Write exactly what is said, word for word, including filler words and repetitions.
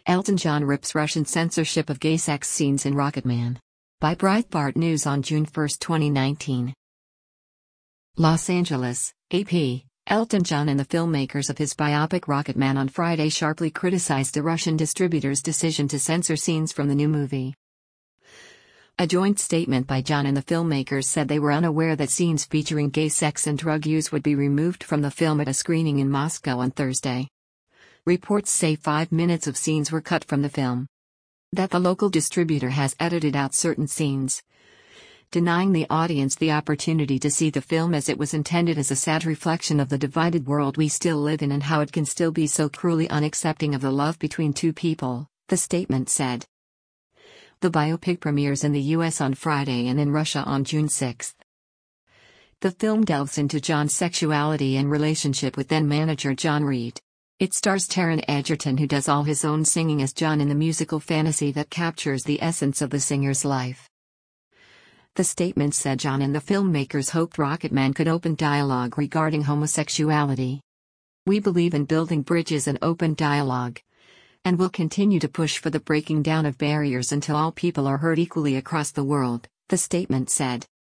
Elton John rips Russian censorship of gay sex scenes in Rocketman. By Breitbart News on June first, twenty nineteen. Los Angeles, A P. Elton John and the filmmakers of his biopic Rocketman on Friday sharply criticized the Russian distributor's decision to censor scenes from the new movie. A joint statement by John and the filmmakers said they were unaware that scenes featuring gay sex and drug use would be removed from the film at a screening in Moscow on Thursday. Reports say five minutes of scenes were cut from the film. That the local distributor has edited out certain scenes, denying the audience the opportunity to see the film as it was intended as a sad reflection of the divided world we still live in and how it can still be so cruelly unaccepting of the love between two people, the statement said. The biopic premieres in the U S on Friday and in Russia on June sixth. The film delves into John's sexuality and relationship with then-manager John Reid. It stars Taron Egerton, who does all his own singing as John in the musical fantasy that captures the essence of the singer's life. The statement said John and the filmmakers hoped Rocketman could open dialogue regarding homosexuality. "We believe in building bridges and open dialogue, and will continue to push for the breaking down of barriers until all people are heard equally across the world," the statement said.